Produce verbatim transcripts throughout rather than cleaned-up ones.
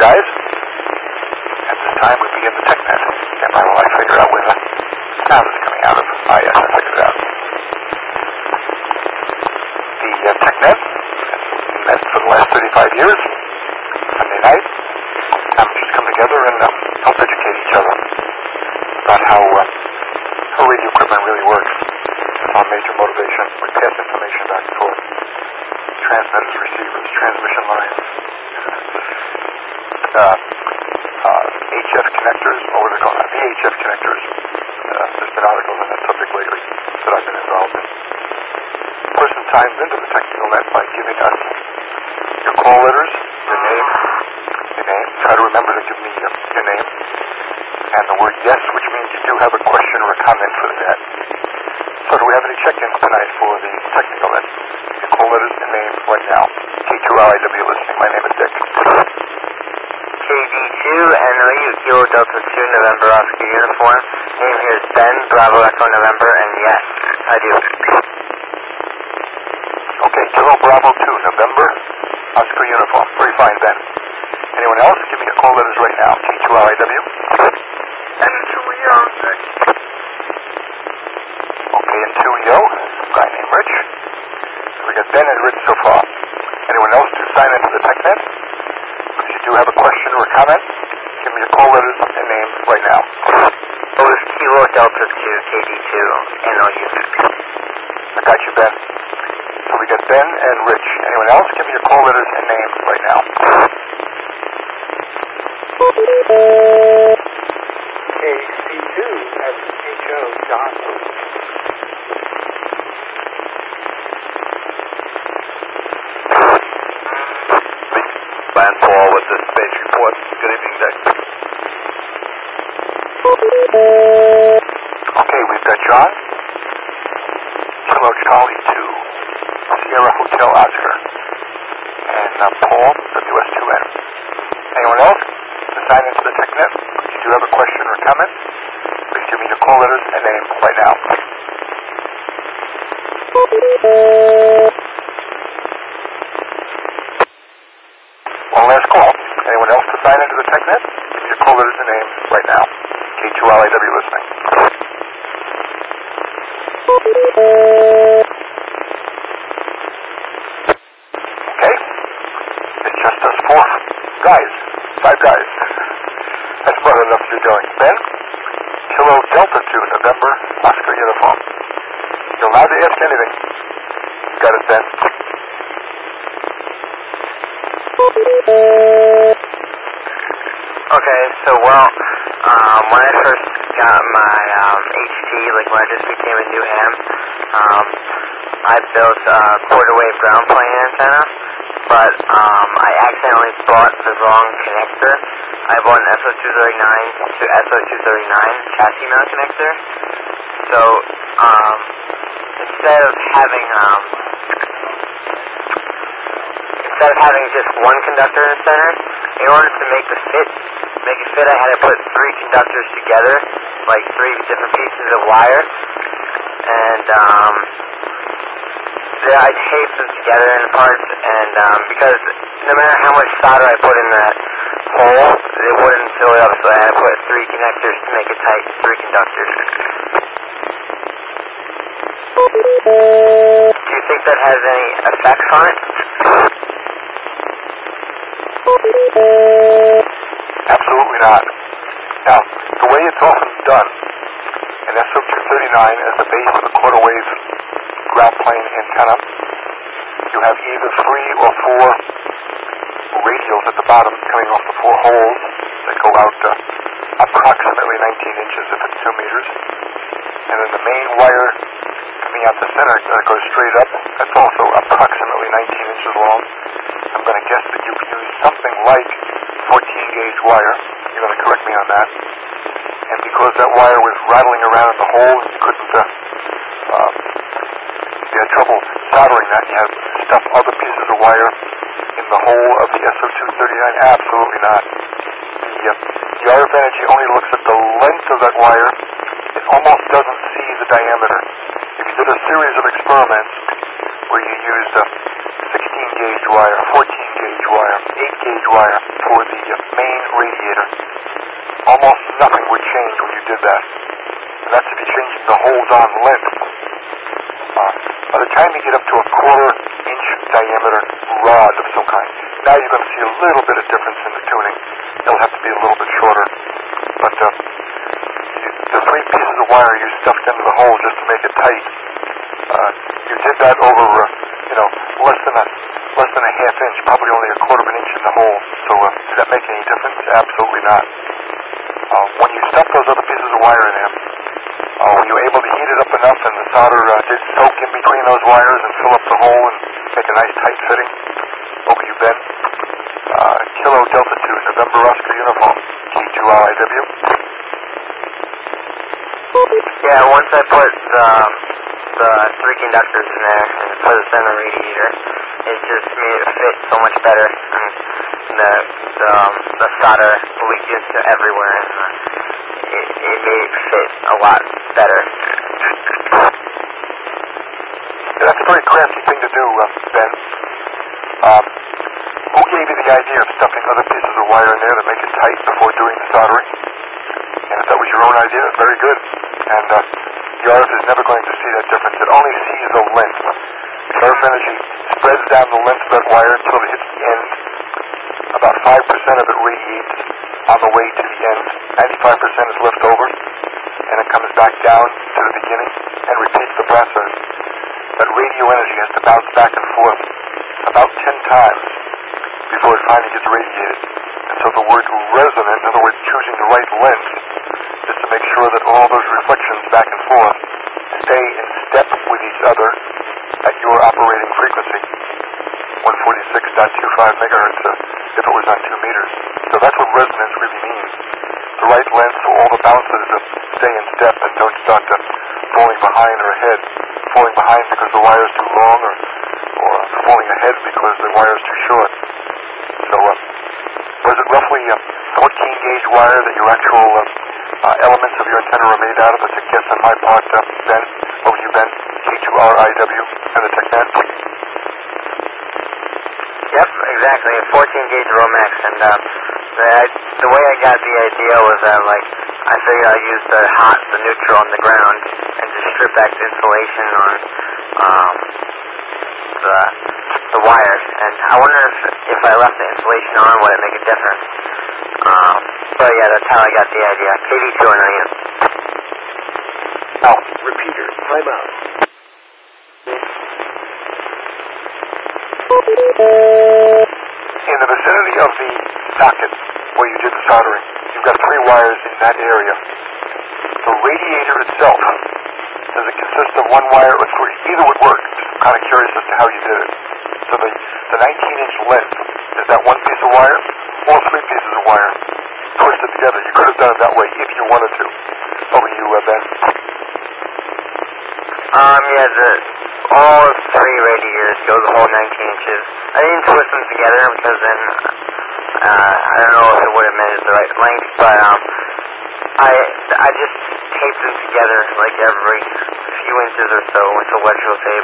guys. At this time, we begin the TechNet. Stand by while I figure out where the sound is coming out of. Ah, yes, I figured it out. The uh, TechNet has met for the last thirty-five years. Sunday night, amateurs come together and uh, help educate each other about how, uh, how radio equipment really works. That's our major motivation. We pass information back and forth. Transmitters, receivers, transmission lines, uh, uh, H F connectors, or what are they called now? V H F connectors. Uh, there's been articles on that subject lately that I've been involved in. A person signs into the technical net by giving us your call letters, your name, your name. Try to remember to give me your, your name, and the word yes, which means you do have a question or a comment for the net. So do we have any check-ins tonight for the technical net? Your call letters and name right now. K two L I W listening. My name is Dick. K V two N O U Kilo Delta two November Oscar Uniform. Name here is Ben, Bravo Echo November, and yes, I do. Okay, Kilo Bravo two November Oscar Uniform. Very fine, Ben. Anyone else? Give me your call letters right now. K two L I W. And two E O, Dick. Okay, and two E O. Some guy named Rich. So we got Ben and Rich so far. Anyone else to sign into the TechNet? If you do have a question or a comment, give me your call letters and name right now. Oh, it's Kilo Delta two K D two N O U. I got you, Ben. So we got Ben and Rich. Anyone else? Give me your call letters and name right now. K C two S H O John. Land Paul with the space report. Good evening, Dick. Okay, we've got John. Kilo Charlie two. Sierra Hotel Oscar. And uh, Paul, W S two N. Anyone else? To sign into the TechNet? If you do have a question or a comment, please give me your call letters and name right now. One last call. Anyone else to sign into the TechNet? Give me your call letters and name right now. K two L I W listening. Okay. It's just us four guys. Five guys. That's more than enough to get going. Ben? Kilo Delta two November Oscar Uniform. You're allowed to ask anything. Got it, Ben. Okay, so well, um, when I first got my um, H T, like when I just became a new ham, um, I built a quarter wave ground plane antenna, but um, I accidentally bought the wrong connector. I bought an S O two thirty-nine to S O two thirty-nine chassis mount connector. So um, instead of having um, instead of having just one conductor in the center, in order to make the fit, make it fit, I had to put three conductors together, like three different pieces of wire, and um, then I taped them together in parts, and um, because no matter how much solder I put in that hole, it wouldn't fill it up, so I had to put three connectors to make it tight, three conductors. Do you think that has any effects on it? Absolutely not. Now, the way it's often done, an S O two thirty-nine as the base of a quarter wave ground plane antenna, you have either three or four radials at the bottom coming off the four holes that go out uh, approximately nineteen inches if it's two meters. And then the main wire coming out the center that goes straight up, that's also approximately nineteen inches long. I'm going to guess that you use something like fourteen gauge wire. You're going to correct me on that. And because that wire was rattling around in the hole, you couldn't, uh, uh, you had trouble soldering that. You had to stuff other pieces of wire in the hole of the S O two thirty-nine. Absolutely not. The, uh, the R F energy only looks at the length of that wire. It almost doesn't see the diameter. If you did a series of experiments where you used uh, sixteen gauge wire, fourteen gauge wire, eight gauge wire for the uh, main radiator. Almost nothing would change when you did that. And that's if you're changing the holes-on length. Uh, by the time you get up to a quarter-inch diameter rod of some kind, now you're going to see a little bit of difference in the tuning. It'll have to be a little bit shorter. But uh, you, the three pieces of wire you stuffed into the hole just to make it tight, uh, you did that over, uh, you know, less than a less than a half inch, probably only a quarter of an inch in the hole. So uh, did that make any difference? Absolutely not. Uh, when you stuff those other pieces of wire in there, uh, were you able to heat it up enough and the solder uh, did soak in between those wires and fill up the hole and make a nice tight fitting? Over you, Ben. Uh, Kilo Delta two, November Oscar Uniform, K two R I W. Yeah, once I put um, the three conductors in there and put it in the radiator, it just made it fit so much better. And the the, um, the solder leaked into everywhere, and uh, it, it made it fit a lot better. Yeah, that's a very crafty thing to do, uh, Ben. Um, who gave you the idea of stuffing other pieces of wire in there to make it tight before doing the soldering? And if that was your own idea, very good. And uh, the R F is never going to see that difference. It only sees the length. The R F energy spreads down the length of that wire until it hits the end. About five percent of it radiates on the way to the end. ninety-five percent is left over. And it comes back down to the beginning and repeats the process. That radio energy has to bounce back and forth about ten times before it finally gets radiated. And so the word resonant, in other words, choosing the right length, is to make sure that all those reflections back and forth stay in step with each other at your operating frequency, one forty-six point two five megahertz uh, if it was on two meters. So that's what resonance really means. The right length so all the bounces uh, stay in step and don't start uh, falling behind or ahead, falling behind because the wire is too long or, or falling ahead because the wire is too short. So uh, was it roughly uh, fourteen gauge wire that your actual uh, uh, elements of your antenna are made out of? That's a guess on my part, uh, Ben. Over you, Ben. K two R I W and the TechNet. Yep, exactly. A fourteen gauge Romex, and uh, the, the way I got the idea was that, like, I figured I'd use the hot, the neutral on the ground, and just strip back the insulation on um, the the wires. And I wonder if if I left the insulation on, would it make a difference? Um, but yeah, that's how I got the idea. K V two on you. Oh, Repeater, time out. in the vicinity of the socket where you did the soldering, you've got three wires in that area. The radiator itself, does it consist of one wire or three? Either would work. Just kind of curious as to how you did it. So the, the nineteen inch length, is that one piece of wire or three pieces of wire twisted together? You could have done it that way if you wanted to. Over to you, uh, Ben. Um, yeah, the, all three radiators go the whole nineteen inches. I didn't twist them together because then, uh, I don't know if it would have measured the right length, but, um, I, I just taped them together, like, every few inches or so with electrical tape.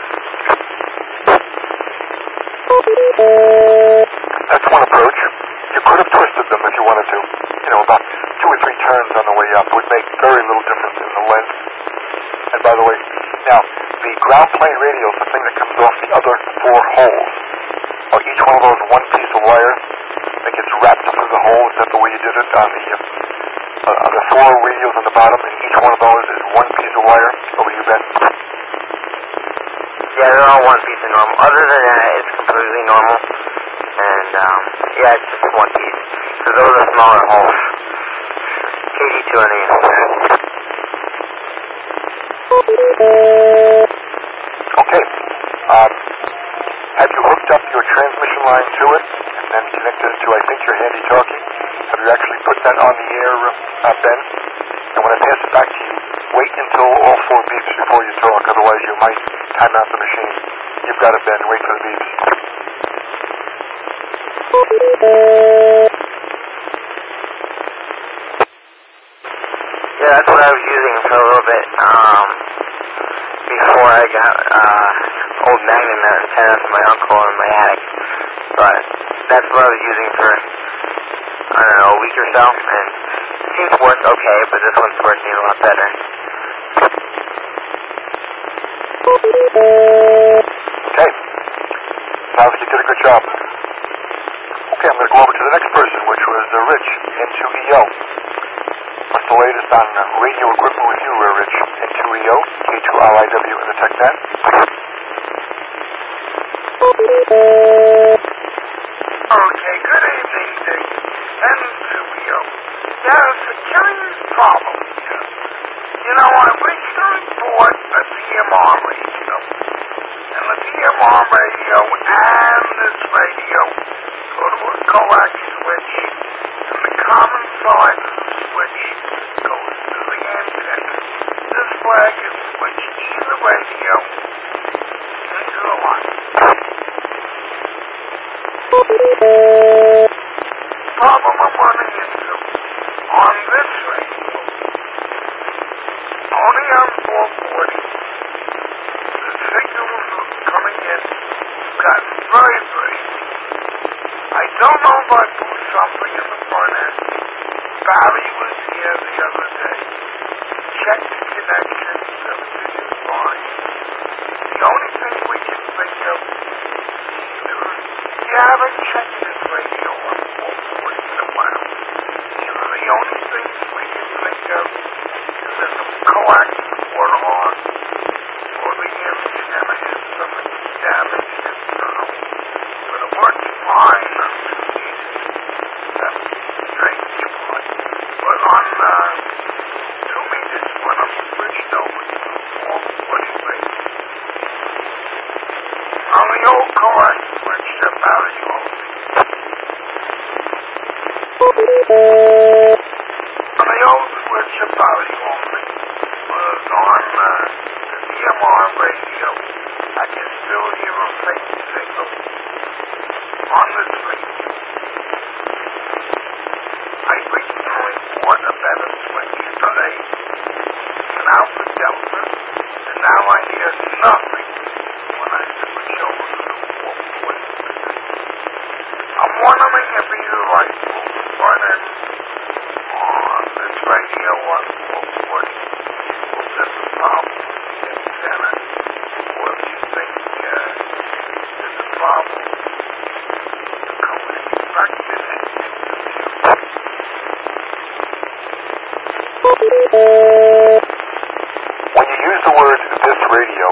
That's one approach. You could have twisted them if you wanted to. You know, about two or three turns on the way up would make very little difference in the length. And by the way, now, the ground plane radial is the thing that comes off the other four holes. Or each one of those one piece of wire that gets wrapped through the hole. Is that the way you did it on the, uh, uh, the four radials on the bottom, and each one of those is one piece of wire? Over to you, Ben. Yeah, they're all one piece of normal. Other than that, it's completely normal. And, um, yeah, it's just one piece. Because those are smaller holes. K D two on you. Okay. Um, have you hooked up your transmission line to it and then connected it to, I think, your handy-talkie? Have you actually put that on the air, uh, Ben? And when I pass it back to you, wait until all four beeps before you talk, otherwise you might time out the machine. You've got it, Ben. Wait for the beeps. Yeah, that's what I was using for a little bit, um, before I got, uh, old magnet antenna from my uncle in my attic. But that's what I was using for I don't know, a week or so, and it seems to work okay, but this one's working a lot better. Okay. Sounds like you did a good job. Okay, I'm going to go over to the next person, which was uh, Rich, N two E O. What's the latest on uh, radio equipment with you, uh, Rich? N two E O, K two R I W in the TechNet. Okay, good evening, Dick. N two E O. Yeah, it's a curious problem here. You know, I recently bought a D M R radio. And the D M R radio and this radio go to a coax switch, and the common side of the switch goes to the antenna. This flag is switched to the radio into the line. Problem I'm running into on this radio, only on four forty, the signals coming in got very, very weak. I don't know if I put something in the front end. Barry was here the other day. He checked the connection, everything is fine. The only thing we can think of is you haven't checked this radio on four forty in a while. Either the only things we can think of is that the coax water on or the antenna has something damaged internal. But it works fine on two meters. That's strange part. But on uh, two meters, when I'm switched over to the four forty radio, on the old coax switch, the Barry only. On the old switch, the Barry only was on uh, the D M R radio. I can still hear a faint signal on this radio. I recently bought a better switch today, an Alpha Delta, and now I hear nothing when I switch over to the four forty. I'm wondering if either I pull the front end on this radio on four forty will just a problem with the antenna, or if you think uh, there's a problem with the coax structure and When you use the word this radio,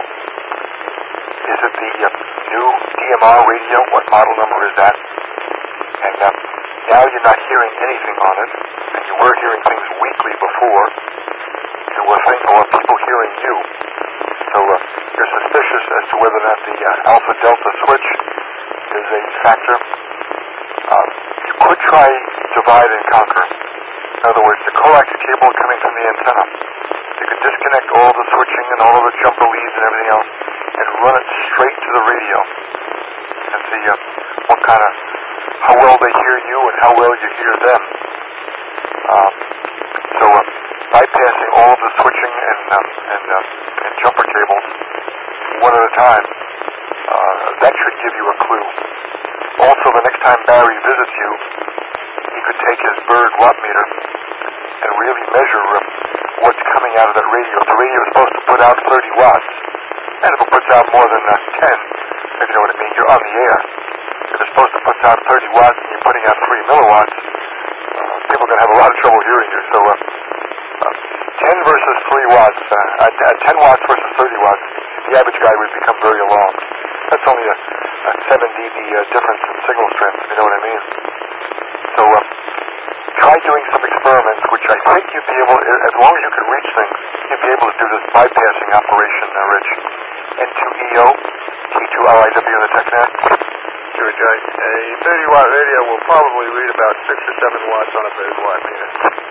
is it the uh, new D M R radio? What model number is that? And uh, now you're not hearing anything on it, and you were hearing things weekly before. You were thankful of people hearing you. So uh, you're suspicious as to whether or not the uh, Alpha Delta switch is a factor. Uh, you could try divide and conquer. In other words, the coax cable coming from the antenna. You could disconnect all the switching and all of the jumper leads and everything else and run it straight to the radio and see uh, what kind of, how well they hear you and how well you hear them. Um, so uh, bypassing all of the switching and, um, and, uh, and jumper cables one at a time, uh, that should give you a clue. Also, the next time Barry visits you, he could take his bird watt meter and really measure uh, what's coming out of that radio. If the radio is supposed to put out thirty watts, and if it puts out more than uh, ten, if you know what I mean, you're on the air. If it's supposed to put out thirty watts and you're putting out three milliwatts, uh, people are going to have a lot of trouble hearing you. So uh, uh, ten versus three watts, uh, uh, ten watts versus thirty watts, the average guy would become very alarmed. That's only a, a seven D B uh, difference in signal strength, if you know what I mean. So uh, try doing some experiments, which I think you'd be able, as long as you can reach things, you'd be able to do this bypassing operation, uh, Rich. N two E O, K two R I W in the TechNet. Sure, Joy. A thirty watt radio will probably read about six or seven watts on a bird watt meter.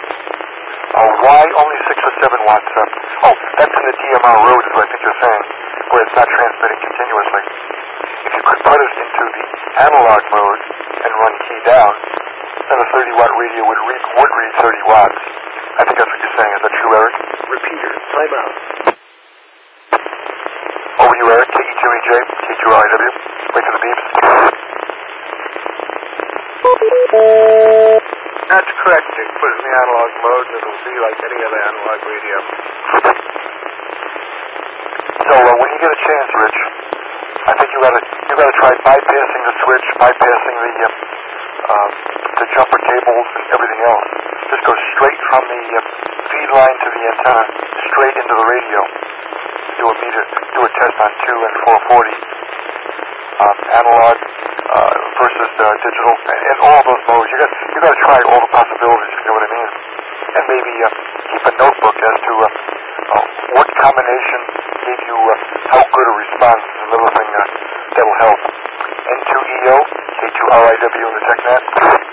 Uh, why only six or seven watts? Uh, oh, that's in the D M R road, is what I think you're saying, where it's not transmitting continuously. If you could put it into the analog mode and run key down, then a thirty watt radio would read, would read thirty watts. I think that's what you're saying. Is that true, Eric? Repeater, time out. Over to you, Eric. K E two E J, K two R I W. Wait for the beeps. That's correct, Dick. Put it in the analog mode and it'll be like any other analog radio. So uh, when you get a chance, Rich, I think you gotta you gotta try bypassing the switch, bypassing the uh, uh, the jumper cables and everything else. Just go straight from the uh, feed line to the antenna, straight into the radio. Do a meter, do a test on two and four forty, um, analog uh, versus uh, digital, and, and all those modes. You got you got to try all the possibilities. You know what I mean? And maybe uh, keep a notebook as to uh, uh, what combination gave you uh, how good a response. Is another thing uh, that'll help. N two E O, K two R I W in the TechNet.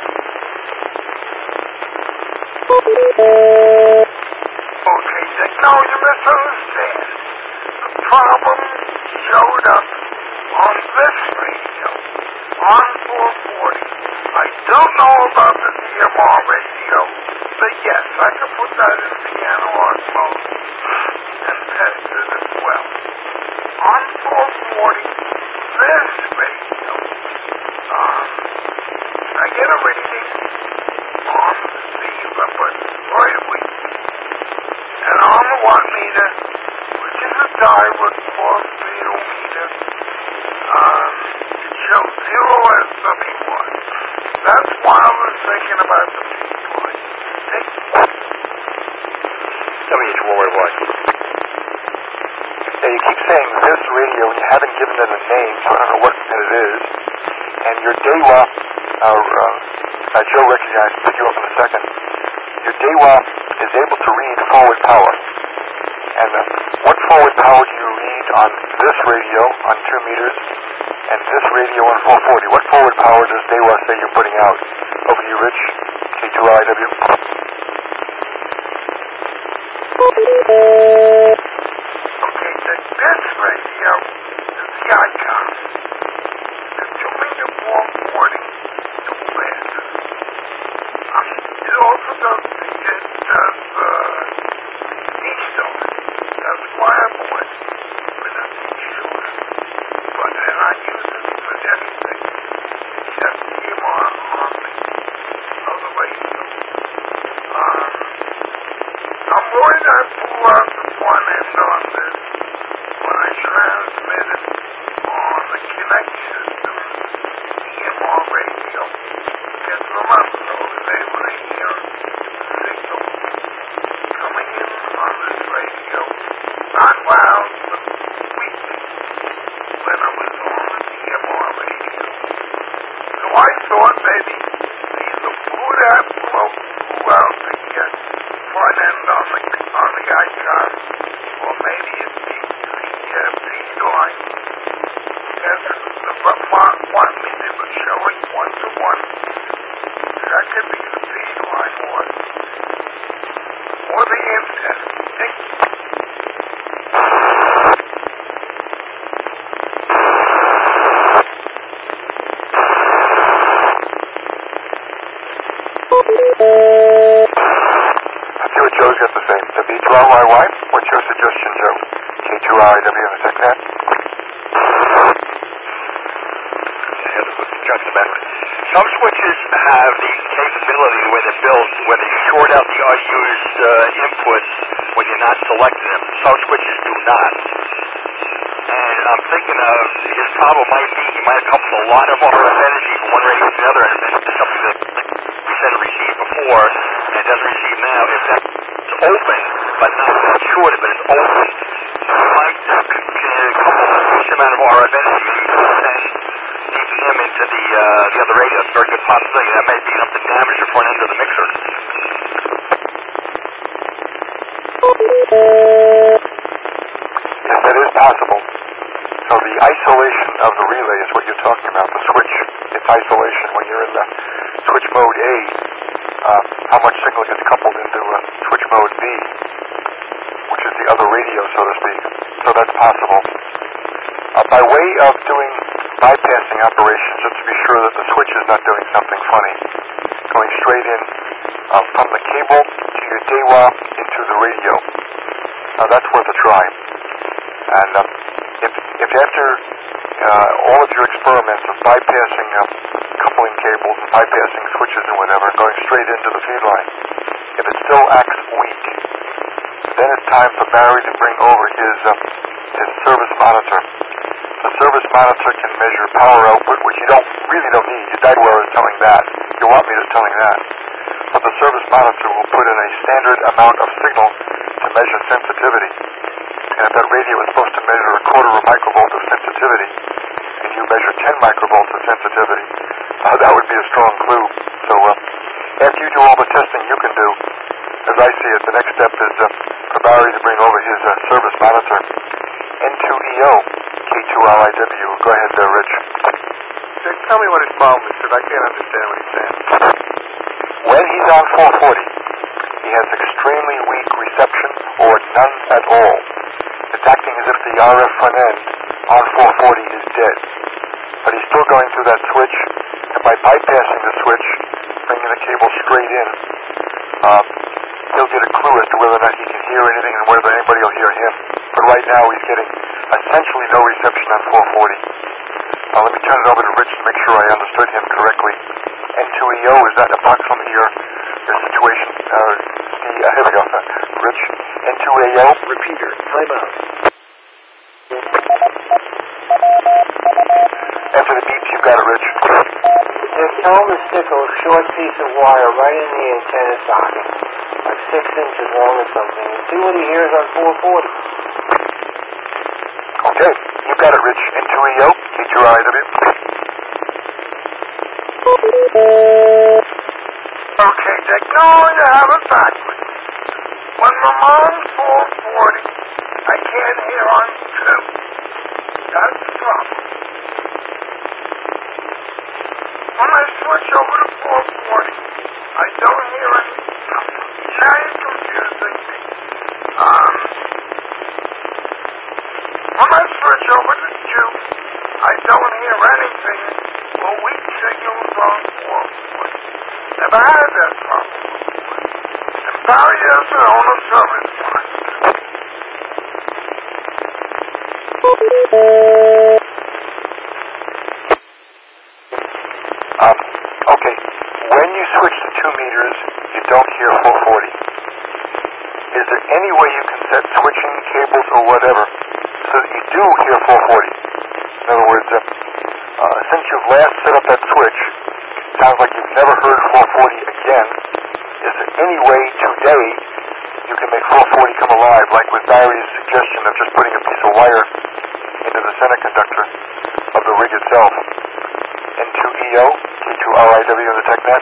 Okay, Dick, no, you misunderstand. The problem showed up on this radio, on four forty. I don't know about the D M R radio, but yes, I can put that in the analog mode and test it as well. On four forty, this radio, um, I get a reading on the fever, but very weak. And on the watt meter, which is a diode force field meter, um, it shows zero S W one. That's why I was thinking about the feed line. Take W H Y Y. Yeah, you keep saying this radio, and you haven't given it a name, so I don't know what it is. And your DEWA, uh, uh, uh, Joe recognized, pick you up in a second. Your DEWA is able to read forward power. And uh, what forward power do you read on this radio on two meters and this radio on four forty? What forward power does DEWA say you're putting out? Over to you, Rich, K two R I W. Okay, Dick, this radio is the icon. The two meter four forty dual band. Um, it also does the, it does, uh, Keystone. That's why I bought it with a Keystone. But then I use it for anything except D M R on the other radio. Um, I'm worried I blew out the front end on this when I transmitted on the Connect system, D M R radio. Because remember, I was able to hear the signal coming in on this radio, not loud, but weak, when I was on the D M R radio. So I thought maybe they either blew that blow, blew out the uh, front end on the on the icon, or maybe it's the, the uh, feed line. Because the Vermont one meter was showing one to one. That could be the feed line or, or the antenna. Hey. Let's see what Joe's got to say. W H Y Y Y, what's your suggestion, Joe? K two R I W in the TechNet. Some switches have the capability when they're built, when they short out the unused uh, inputs when you're not selecting them. Some switches do not. And I'm thinking of his problem might be he might have coupled a lot of R F energy from one radio to the other, and it's something that we said it received before and it doesn't receive now. If that's open, but not shorted, but it's open, you might uh, couple a huge amount of R F energy, maybe send D P M into the uh, the other radio. It's a very good possibility. That may be enough to damage the front end of the mixer. Yes, that is possible. So the isolation of the relay is what you're talking about, the switch. It's isolation when you're in the switch mode A, uh, how much signal gets coupled into uh, switch mode B, which is the other radio, so to speak. So that's possible. Uh, by way of doing bypassing operations, just to be sure that the switch is not doing something funny, going straight in uh, from the cable to your DEWA into the radio. Now that's worth a try. And uh, if, if after uh, all of your experiments of bypassing uh, coupling cables and bypassing switches and whatever, going straight into the feed line. If it still acts weak, then it's time for Barry to bring over his uh, his service monitor. The service monitor can measure power output, which you don't really don't need. Your guidewire is telling that. Your wattmeter is telling that. But the service monitor will put in a standard amount of signal to measure sensitivity. And if that radio is supposed to measure a quarter of a microvolt of sensitivity, and you measure ten microvolts of sensitivity, uh, that would be a strong clue. So uh, after you do all the testing you can do, as I see it, the next step is uh, for Barry to bring over his uh, service monitor. N two E O, K two R I W. Go ahead there, Rich. Dick, tell me what his problem is, because I can't understand what he's saying. When he's on four forty, he has extremely weak reception or none at all. It's acting as if the R F front end on four forty is dead. But he's still going through that switch, and by bypassing the switch, bringing the cable straight in, um, he'll get a clue as to whether or not he can hear anything and whether anybody will hear him. But right now he's getting essentially no reception on four forty. Uh, let me turn it over to Rich to make sure I understood him correctly. N two E O, is that approximately your, your situation? Uh, the, uh, here we go. Rich, N two E O. Repeater, time out. After the beeps, you've got it, Rich. Dick, tell him to stick a short piece of wire right in the antenna socket, like six inches long or something, and see what he hears on four forty. Okay, you've got it, Rich. N two E O, K two R I W. Okay, Dick, no, you have it backwards. When I'm on four forty, I can't hear on two. That's the problem. When I switch over to four forty, I don't hear any. Now you're confusing me. Um, when I switch over to two, I don't hear anything but weak signals on four forty. Never had that problem before. And Barry doesn't own a service monitor. Um, okay, when you switch to two meters, you don't hear four forty. Is there any way you can set switching cables or whatever so that you do hear four forty? In other words, uh, uh, since you've last set up that switch, sounds like you've never heard four forty again. Is there any way today you can make four forty come alive, like with Barry's suggestion of just putting a piece of wire into the center conductor of the rig itself? N two E O, K two R I W in the TechNet.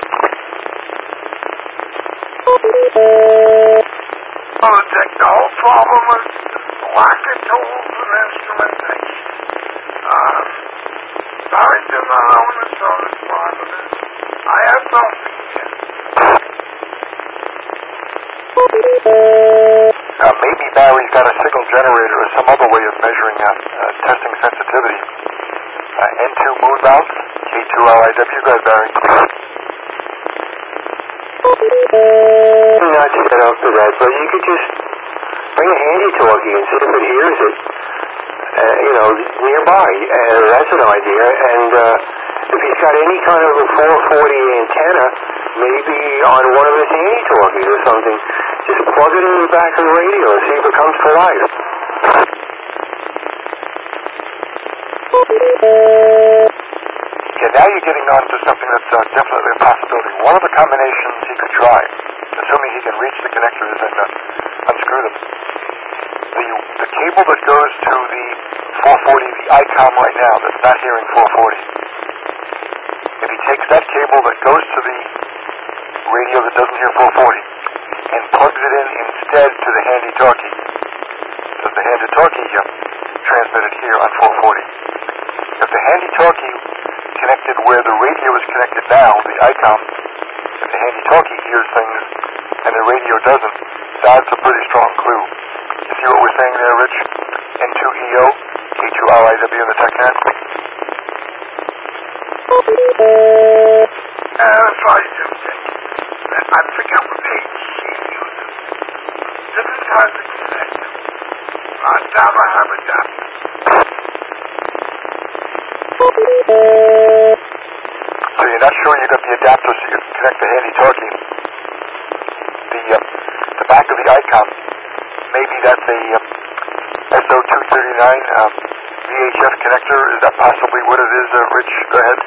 Oh, Dick, the whole problem is lack of tools and instrumentation. Um, Barry does not own a service monitor. I have nothing yet. Uh, maybe Barry's got a signal generator or some other way of measuring uh, uh, testing sensitivity. Uh, N two moon bounce, K two R I W. Go ahead, Barry. Not set up for that, but you could just bring a handy-talkie and see if it hears it, uh, you know, nearby. Uh, that's an idea. And uh, if he's got any kind of a four forty antenna, maybe on one of his handy-talkies or something, just plug it in the back of the radio and see if it comes to life. Okay, now you're getting on to something that's uh, definitely a possibility. One of the combinations he could try, assuming he can reach the connectors and uh, unscrew them, the, the cable that goes to the four forty, the I COM right now, that's not hearing four forty, if he takes that cable that goes to the radio that doesn't hear four forty and plugs it in instead to the handy-talkie, does the handy-talkie uh, transmit it here on four forty? If the handy-talkie connected where the radio is connected now, the I COM, if the handy-talkie hears things and the radio doesn't, that's a pretty strong clue. You see what we're saying there, Rich? N two E O, K two R I W in the TechNet. As I do, Dick. I forget what page she uses. Different kinds of connectors. Uh, dabba habba dabba. So you adapter so you can connect the handy-talkie. The, uh, the back of the icon, maybe that's a uh, S O two thirty-nine um, V H F connector. Is that possibly what it is, uh, Rich? Go ahead.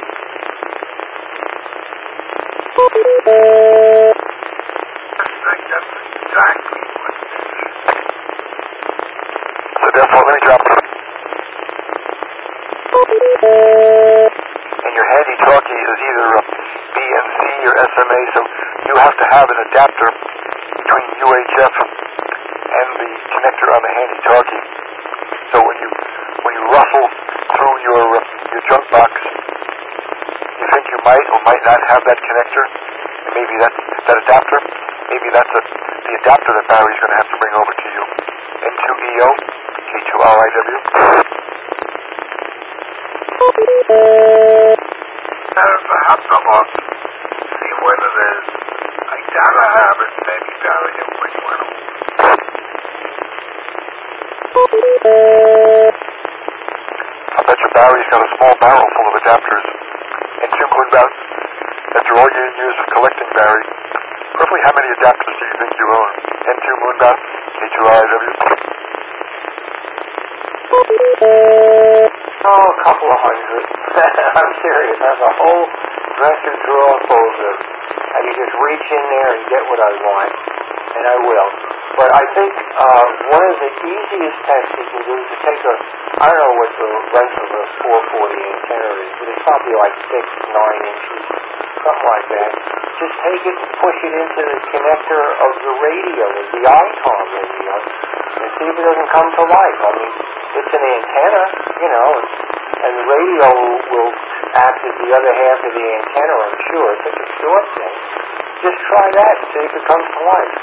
That's exactly what it is. So therefore, let me drop it. And your handy-talkie is either uh, B N C or S M A, so you have to have an adapter between U H F and the connector on the handy-talkie. So when you when you ruffle through your uh, your junk box, you think you might or might not have that connector, and maybe that's that adapter. Maybe that's a, the adapter that Barry's going to have to bring over to you. N two E O, K two R I W. There's a have to look, see what it is. I gotta have it. Maybe Barry will bring one over. I bet your Barry's got a small barrel full of adapters. And two moonbouts. After all your years of collecting, Barry, roughly how many adapters do you think you own? N two moonbout, K two R I W? Oh, a couple of hundred. I'm serious. I have a whole dresser drawer full of them. I can just reach in there and get what I want, and I will. But I think uh, one of the easiest tests you can do is to take a, I don't know what the length of a four forty antenna is, but it's probably like six, nine inches, something like that. Just take it and push it into the connector of the radio, of the icon radio, and see if it doesn't come to life. I mean, it's an antenna, you know, and, and the radio will act as the other half of the antenna, I'm sure. It's such a short thing. Just try that and see if it comes to life.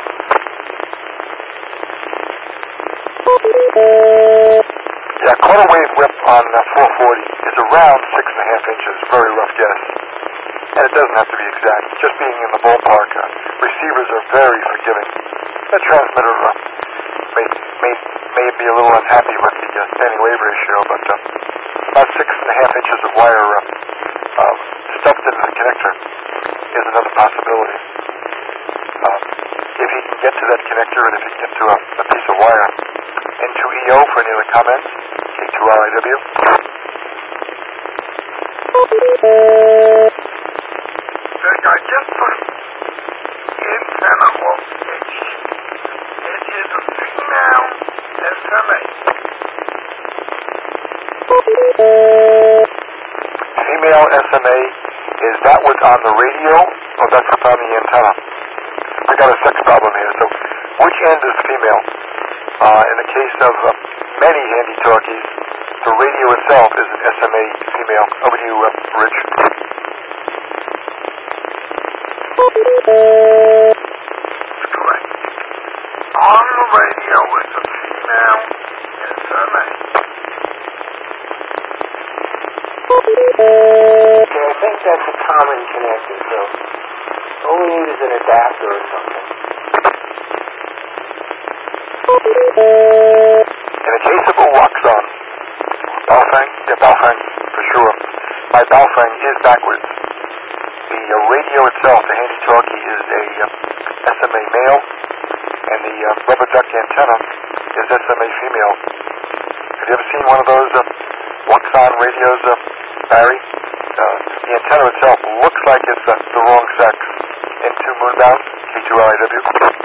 Yeah, quarter wave whip on uh, four forty is around six and a half inches, very rough guess. And it doesn't have to be exact, just being in the ballpark. Uh, receivers are very forgiving. The transmitter uh, may, may, may be a little unhappy with the uh, standing wave ratio, but uh, about six and a half inches of wire uh, uh, stuffed into the connector is another possibility. Uh, if he can get to that connector and if he can get to a, a piece of wire. N two E O for any other comments. K two R I W. I just put the antenna off H. It is a female S M A. Female S M A, is that what's on the radio or that's what's on the antenna? We got a sex problem here, so which end is female? Uh, in the case of uh, many handy-talkies, the radio itself is an S M A female. Over to you, uh, Rich. That's correct. On the radio is a female S M A. Okay, I think that's a common connector, so all we need is an adapter or something. In the case of a Waxon, Baofeng, yeah, Baofeng, for sure. My Baofeng is backwards. The uh, radio itself, the handy-talkie, is a uh, S M A male, and the uh, rubber duck antenna is S M A female. Have you ever seen one of those uh, Waxon radios, uh, Barry? Uh, the antenna itself looks like it's uh, the wrong sex. N two moonbound, K two R I W.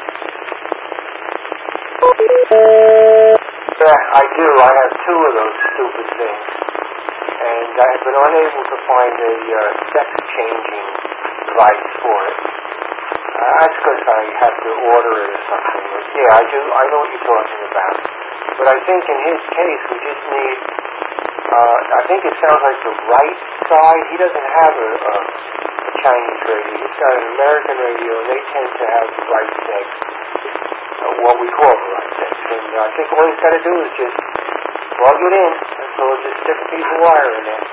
Yeah, I do. I have two of those stupid things. And I have been unable to find a uh, sex-changing device for it. Uh, that's because I have to order it or something. But yeah, I do. I know what you're talking about. But I think in his case, we just need, uh, I think it sounds like the right side. He doesn't have a, a, a Chinese radio. He's got an American radio, and they tend to have the right sex. What we call the right sex. And I think all he's got to do is just plug it in, and so just stick a piece of wire in there.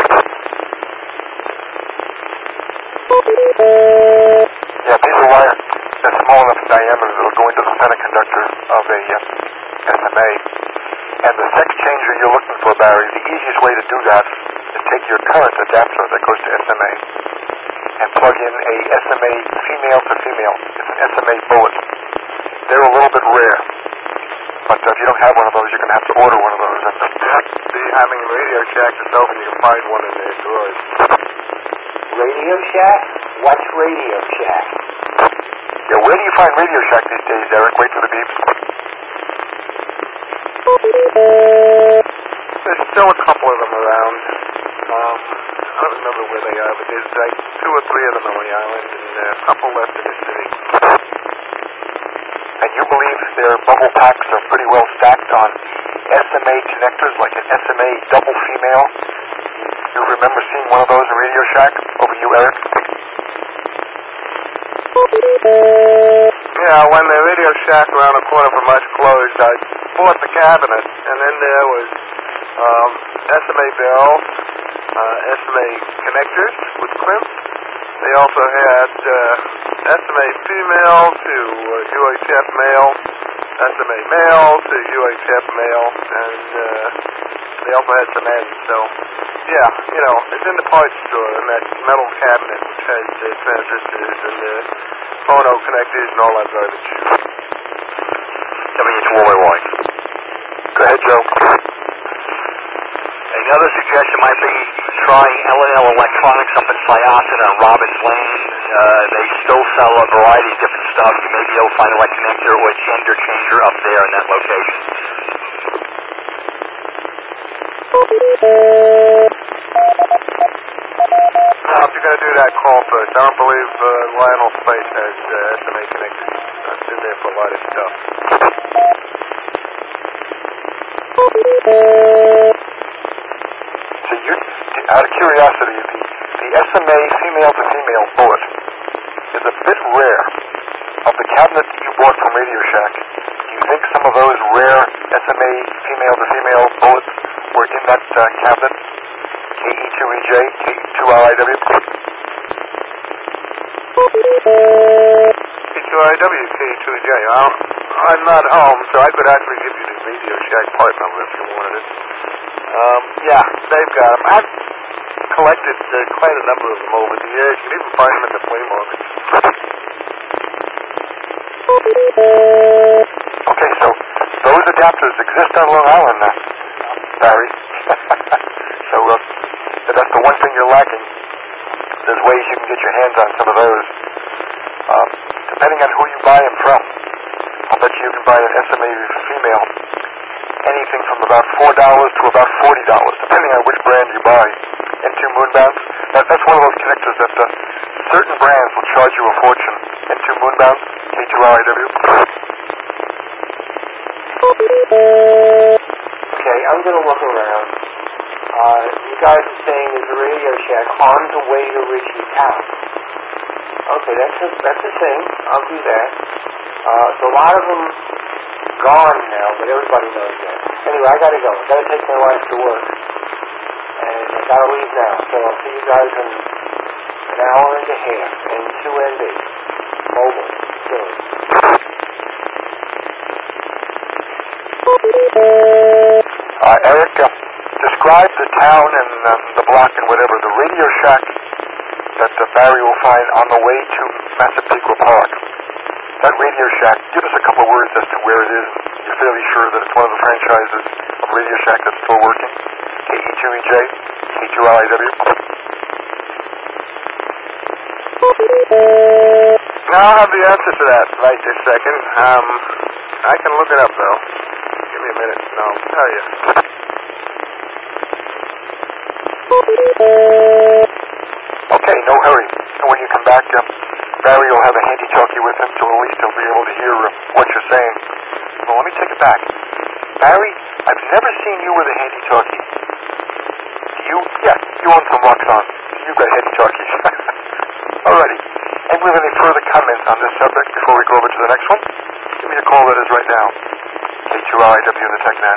Yeah, a piece of wire that's small enough in diameter that will go into the semiconductor of a uh, S M A. And the sex changer you're looking for, Barry, the easiest way to do that is take your current adapter that goes to S M A and plug in a S M A female to female. It's an S M A bullet. They're a little bit rare, but uh, if you don't have one of those, you're going to have to order one of those. And See, having Radio Shack is open, you can find one in their drawers. Radio Shack? What's Radio Shack? yeah, where do you find Radio Shack these days, Eric? Wait for the beeps. There's still a couple of them around. Um, I don't remember where they are, but there's like two or three of them on the island, and uh, a couple left in the city. And you believe their bubble packs are pretty well stacked on S M A connectors, like an S M A double female? You, you remember seeing one of those in Radio Shack? Over you, Eric? Yeah, when the Radio Shack around the corner from us closed, I bought the cabinet, and then there was um, S M A bells, uh, S M A connectors with crimps. They also had uh, S M A female to uh, U H F male, S M A male to U H F male, and uh, they also had some ends. So, yeah, you know, it's in the parts store in that metal cabinet which has uh, transistors and uh, phono connectors and all that garbage. W H Y Y. Go ahead, Joe. Another suggestion might be trying L and L Electronics up in Syosset on Robbins Lane. Uh, they still sell a variety of different stuff. You may be able to find a light connector or a gender changer up there in that location. Now, if you're going to do that, call first. I don't believe uh, Lionel Space has uh, S M A connectors. I've been there for a lot of stuff. So you, out of curiosity, the, the S M A female-to-female bullet is a bit rare. Of the cabinet that you bought from Radio Shack, do you think some of those rare S M A female-to-female bullets were in that uh, cabinet? K E two E J, K E two R I W? K two I W, K two J. I'm, I'm not home, so I could actually give you the Radio Shack part number if you wanted it. Um, yeah, they've got them. I've collected uh, quite a number of them over the years. You can even find them in the flea market. Okay, so those adapters exist on Long Island, uh, Barry. so uh, that's the one thing you're lacking. There's ways you can get your hands on some of those. Um, depending on who you buy them from, I'll bet you you can buy an S M A female anything from about four dollars to about forty dollars, depending on which brand you buy. N two Moonbounds, that, that's one of those connectors that uh, certain brands will charge you a fortune. N two Moonbounds, K two R I W. Okay, I'm going to look around. Uh, you guys are saying there's a Radio Shack on the way to Richie's house. Okay, that's a, that's a thing. I'll do that. Uh, so a lot of them gone now, but everybody knows that. Anyway, I gotta go. I gotta take my wife to work. And I gotta leave now. So I'll see you guys in an hour and a half. And two N B. Mobile. Philly. Uh, Eric, uh, describe the town and uh, the block and whatever, the Radio Shack that uh, Barry will find on the way to Massapequa Park. That Radio Shack, give us a couple of words as to where it is. You're fairly sure that it's one of the franchises of Radio Shack that's still working? K E two E J, K two R I W. I'll have the answer to that right this second. Um, I can look it up, though. Give me a minute, and I'll tell you. Okay, no hurry. And when you come back, uh, Barry will have a handy-talkie with him, so at least he'll be able to hear uh, what you're saying. Well, let me take it back. Barry, I've never seen you with a handy-talkie. Do you? Yeah, you own some Roxxon. So you got handy-talkies. Alrighty. And with any further comments on this subject before we go over to the next one, give me a call that is right now. K two R I W in the TechNet.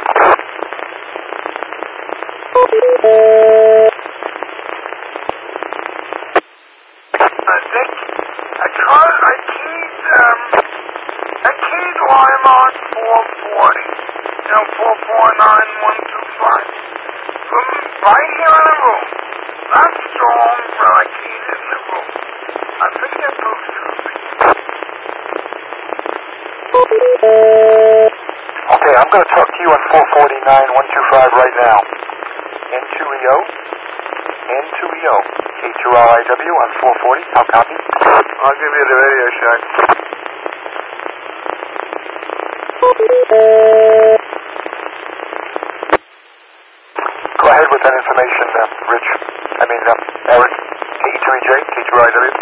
I think I tried, I keyed, um, I keyed line on four forty, you know, four four nine one two five, from right here in the room. Not strong, but I keyed it in the room. I think it moves something. Okay, I'm going to talk to you on four forty-nine one two five right now. N two E O, N two E O, K two R I W on four forty. How copy? I'll give you the Radio Shack. Go ahead with that information, uh, Rich. I mean, uh, Eric. K E two E J, K two R I W.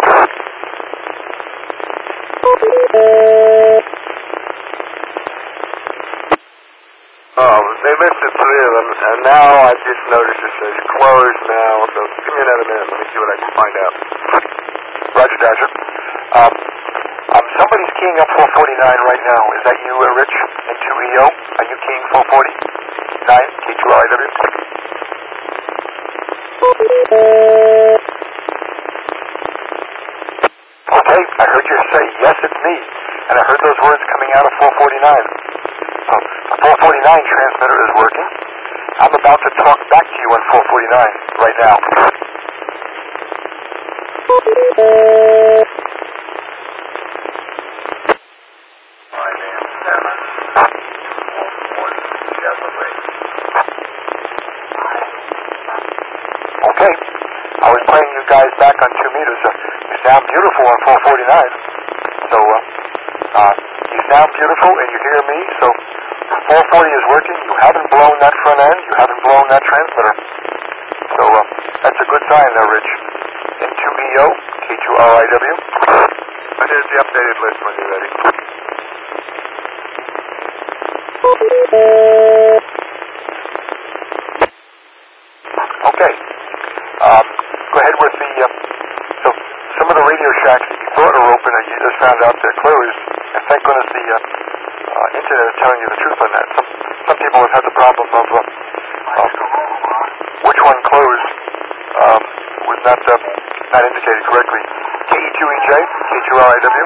Oh, they listed three of them, and now I just noticed it says closed now, so give me another minute. Let me see what I can find out. Roger, Dodger. Um, um, somebody's keying up four forty-nine right now. Is that you, uh, Rich? N two E O? Are you keying four forty-nine? K two R I W? Okay, I heard you say, yes, it's me. And I heard those words coming out of four forty-nine. So, the four forty-nine transmitter is working. I'm about to talk back to you on four forty-nine right now. My name's Seven. One Chevrolet. Okay. I was playing you guys back on two meters. Uh, you sound beautiful on four forty-nine. So, uh, uh, you sound beautiful and you hear me. So, four forty is working. You haven't blown that front end. You haven't blown that transmitter. So, uh, that's a good sign there, Rich. N two E O, K two R I W. And here's the updated list when you're ready. Okay. Um, go ahead with the, uh, so some of the Radio Shacks that you thought are open and you just found out they're closed, and thank goodness the uh, uh, internet is telling you the truth on that. Some, some people have had the problem of uh, uh, which one closed um, was not, uh, not indicated correctly. K E two E J, K two R I W.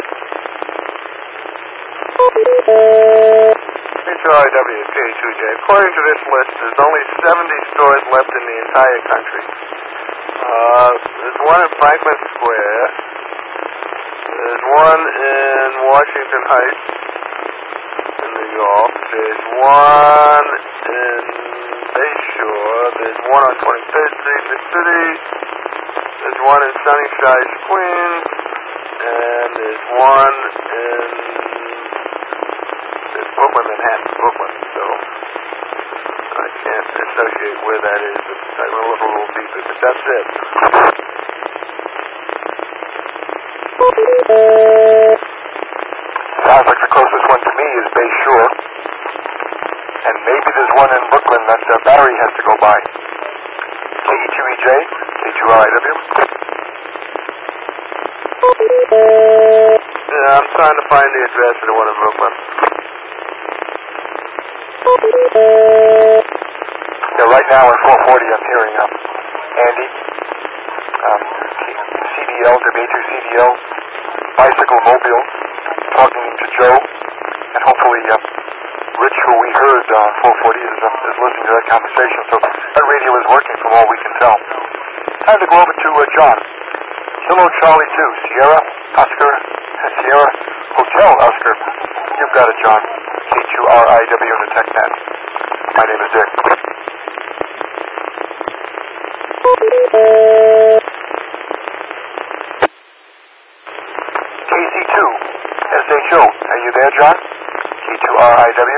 K two R I W, K two J. According to this list, there's only seventy stores left in the entire country. Uh, there's one in Franklin Square. There's one in Washington Heights, in New York. There's one in Bayshore. There's one on twenty-third Street in the city. There's one in Sunnyside, Queens. And there's one in there's Brooklyn, Manhattan, Brooklyn. So I can't associate where that is. But I'm going to look a little deeper, but that's it. Sounds like the closest one to me is Bayshore. And maybe there's one in Brooklyn that uh, Barry has to go by. K E two E J, K two R I W. Yeah, I'm trying to find the address of the one in Brooklyn. Yeah, right now at four forty I'm hearing um, Andy, um, C D L, W A two C D L, Bicycle Mobile, talking to Joe, and hopefully uh, Rich, who we heard on uh, four forty, is, uh, is listening to that conversation. So that radio is working from all we can tell. Time to go over to uh, John. Kilo Charlie two, Sierra, Oscar, Sierra, Hotel Oscar. You've got it, John. K two R I W in the TechNet. My name is Dick. K C two, S H O. Are you there, John? K two R I W.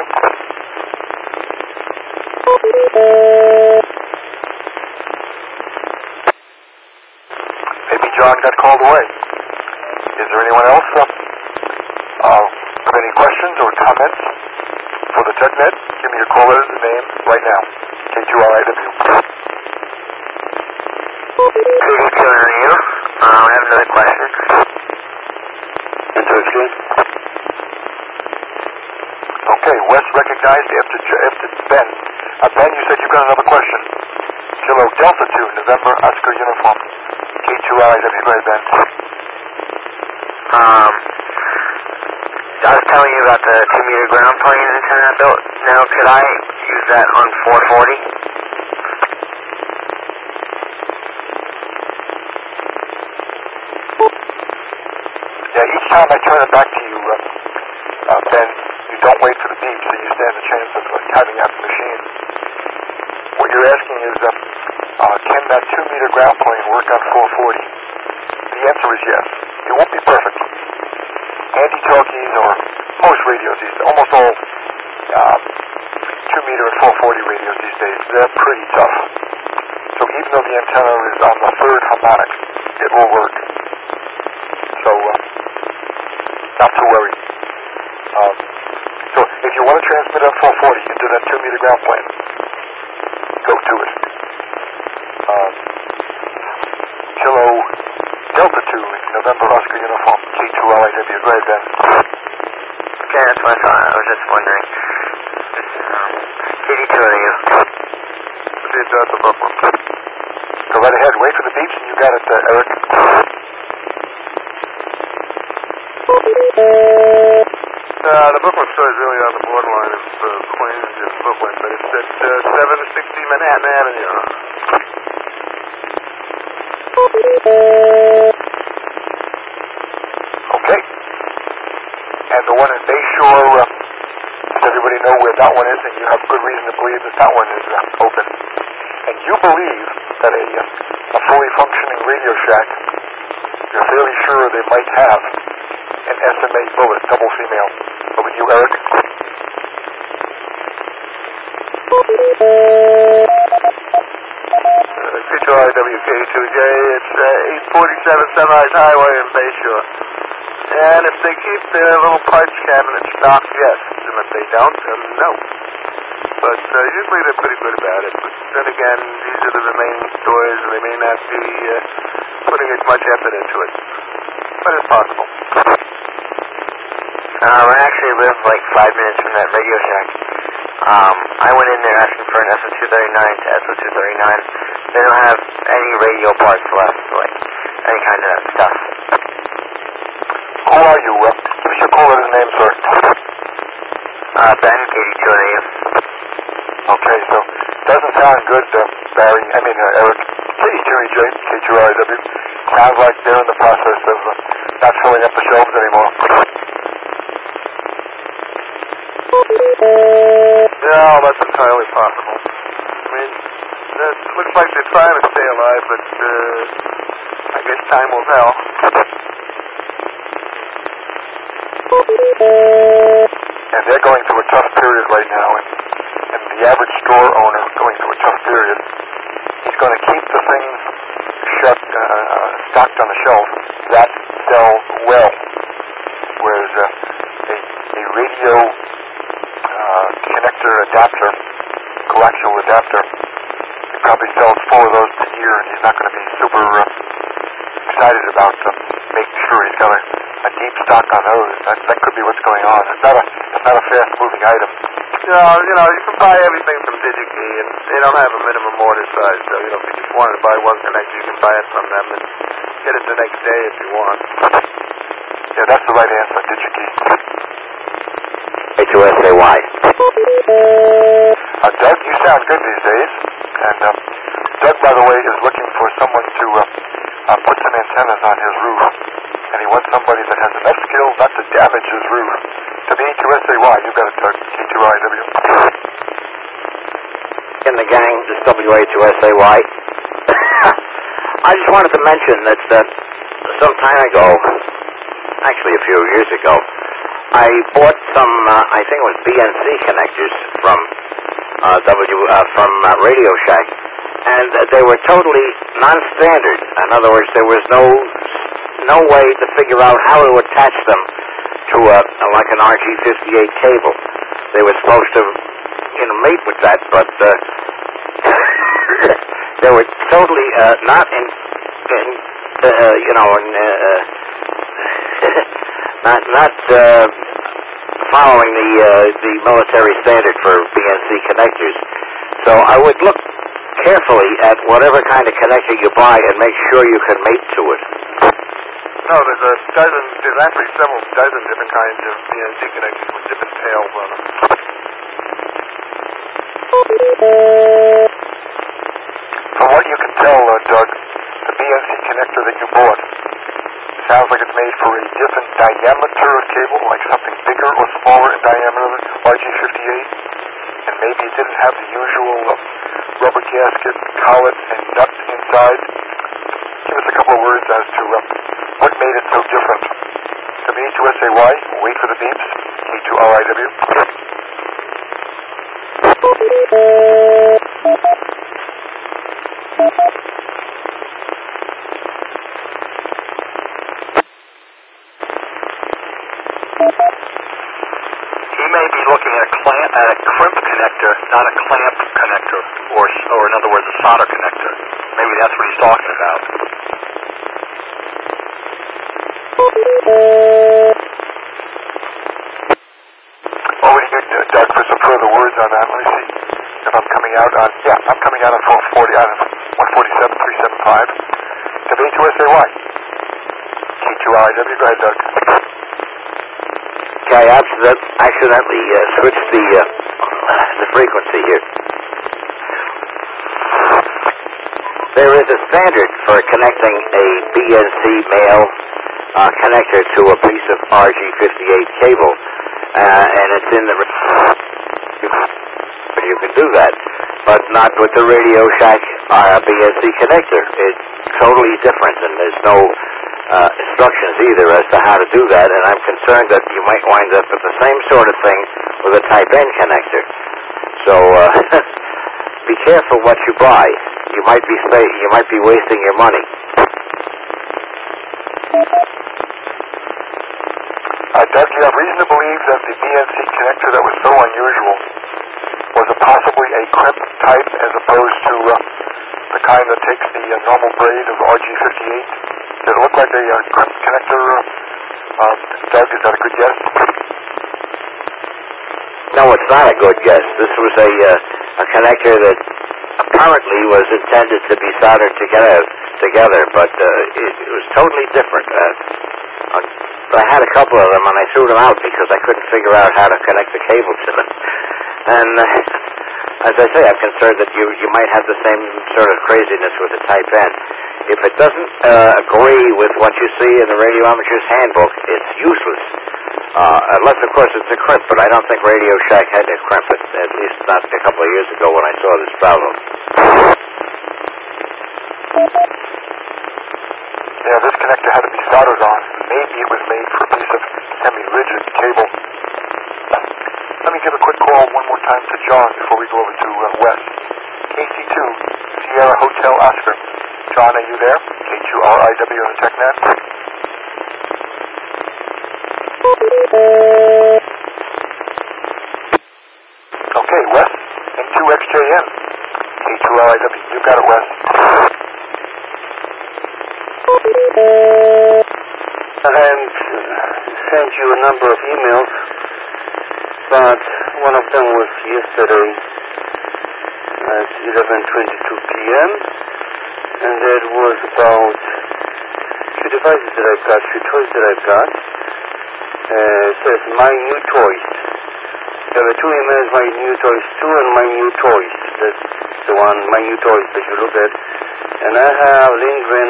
Maybe John got called away. Is there anyone else uh, uh, with any questions or comments for the TechNet? Give me your caller's name right now. K two R I W. K two R I W. Uh, I have another question. Into exchange. Okay, West recognized after, after Ben. Uh, Ben, you said you've got another question. Kilo Delta two, November Oscar Uniform. K two R I W. Go ahead, Ben. Um, I was telling you about the two meter ground plane antenna I built. Now, could I use that on four forty? Yeah, each time I turn it back to you, uh, uh, Ben, you don't wait for the beep, so you stand a chance of uh, timing out the machine. What you're asking is, uh, uh, can that two-meter ground plane work on four forty? The answer is yes. It won't be perfect. Anti-talkies, or most radios these days, almost all uh, two-meter and four forty radios these days, they're pretty tough. So even though the antenna is on the third harmonic, it will work. So, uh, not to worry. Um, so if you want to transmit on four forty into that two-meter ground plane, go to it. Um, Kilo Delta two, November Oscar Uniform, K two L I W. Go ahead, Ben. Okay, that's what I thought. I was just wondering. This, um, K D two of you. See if that's a Brooklyn. Go right ahead. Wait for the beeps, and you got it, uh, Eric. Uh, the Brooklyn store is really on the borderline of uh, Queens and Brooklyn, but it's at uh, seven sixty Manhattan Avenue. Okay. And the one in Bayshore, uh, does everybody know where that one is? And you have good reason to believe that that one is uh, open. And you believe that a, uh, a fully functioning Radio Shack, you're fairly sure they might have an S M A bullet, double female. Over to you, Eric. Uh, K two I W K two J, it's uh, eight forty-seven Sunrise Highway in Bayshore. And if they keep their little parts cabinet stocked, yes. And if they don't, then no. But uh, usually they're pretty good about it. But then again, these are the remaining stores, and they may not be uh, putting as much effort into it. But it's possible. Um, I actually live like five minutes from that Radio Shack. Um, I went in there asking for an S O two thirty-nine to S O two thirty-nine. They don't have any radio parts left, like any kind of stuff. Who are you? Uh, give us your caller's name, sir. Uh, Ben, K D two A U. Okay, so doesn't sound good, uh, Barry. I mean, uh, Eric. K two E J, K two R I W. Sounds like they're in the process of uh, not filling up the shelves anymore. Yeah, that's entirely possible. I mean, it looks like they're trying to stay alive, but uh, I guess time will tell. And they're going through a tough period right now, and, and the average store owner going through a tough period, he's going to keep the things shut, uh, stocked on the shelf that sell well. Whereas uh, a, a radio uh, connector adapter, coaxial adapter, he probably sells four of those per year, and he's not going to be super uh, excited about uh, making sure he's got a, a deep stock on those. That, that could be what's going on. It's not a, it's not a fast-moving item. Yeah, you know, you can buy everything from DigiKey, and they don't have a minimum order size, so, you know, if you just wanted to buy one connector, you can buy it from them and get it the next day if you want. Yeah, that's the right answer, DigiKey. K two S A Y. Uh, Doug, you sound good these days. And uh, Doug, by the way, is looking for someone to uh, uh, put some antennas on his roof. And he wants somebody that has enough skills not to damage his roof. To be K two S A Y, you got it, Doug. K two I W. In the gang, this is W A two S A Y. I just wanted to mention that uh, some time ago, actually a few years ago, I bought some, uh, I think it was B N C connectors from uh, W uh, from uh, Radio Shack, and uh, they were totally non-standard. In other words, there was no no way to figure out how to attach them to a, like an R G fifty-eight cable. They were supposed to, you know, mate with that, but uh, they were totally uh, not in, in uh, you know, in, uh, not not uh, following the uh, the military standard for B N C connectors. So I would look carefully at whatever kind of connector you buy and make sure you can mate to it. No, there's a dozen, there's actually several dozen different kinds of B N C connectors with different tails on them. From what you can tell, uh, Doug, the B N C connector that you bought sounds like it's made for a different diameter of cable, like something bigger or smaller in diameter than R G fifty-eight. And maybe it didn't have the usual uh, rubber gasket, collet, and nut inside. Give us a couple of words as to uh, what made it so different. W A two S A Y, wait for the beeps. K two R I W. He may be looking at a clamp, at a crimp connector, not a clamp connector, or, or in other words, a solder connector. Maybe that's what he's talking about. Over to you, Doug, for some further words on that. Let me see if I'm coming out on, yeah, I'm coming out on four forty, on one forty-seven point three seven five. W A two S A Y. K two R I W, go ahead, Doug. Okay, I accident, accidentally uh, switched the uh, the frequency here. There is a standard for connecting a B N C male uh, connector to a piece of R G fifty-eight cable, uh, and it's in the. You can do that, but not with the Radio Shack uh, B N C connector. It's totally different, and there's no uh, instructions either as to how to do that. And I'm concerned that you might wind up with the same sort of thing with a Type N connector. So uh, be careful what you buy. You might be spa- you might be wasting your money. Uh, Doug, you have reason to believe that the B N C connector that was so unusual was it possibly a crimp type as opposed to uh, the kind that takes the uh, normal braid of R G fifty-eight? Did it look like a uh, crimp connector? Uh, Doug, is that a good guess? No, it's not a good guess. This was a uh, a connector that apparently was intended to be soldered together, together, but uh, it, it was totally different. Uh, I had a couple of them, and I threw them out because I couldn't figure out how to connect the cable to them. And uh, as I say, I'm concerned that you you might have the same sort of craziness with the Type N. If it doesn't uh, agree with what you see in the Radio Amateur's Handbook, it's useless. Uh, unless, of course, it's a crimp, but I don't think Radio Shack had a crimp, at, at least not a couple of years ago when I saw this problem. Yeah, this connector had to be soldered on. Maybe it was made for a piece of semi-rigid cable. Let me give a quick call one more time to John before we go over to uh, Wes. K C two, Sierra Hotel Oscar. John, are you there? K two R I W on the TechNet. Okay, Wes, N two X J N. K two R I W, you got it, Wes. I sent you a number of emails, but one of them was yesterday at eleven twenty-two p m and that was about few devices that I've got, few toys that I've got. Uh, it says My New Toys. There were two emails, My New Toys two and My New Toys. That's the one, My New Toys, that you look at. And I have Lindgren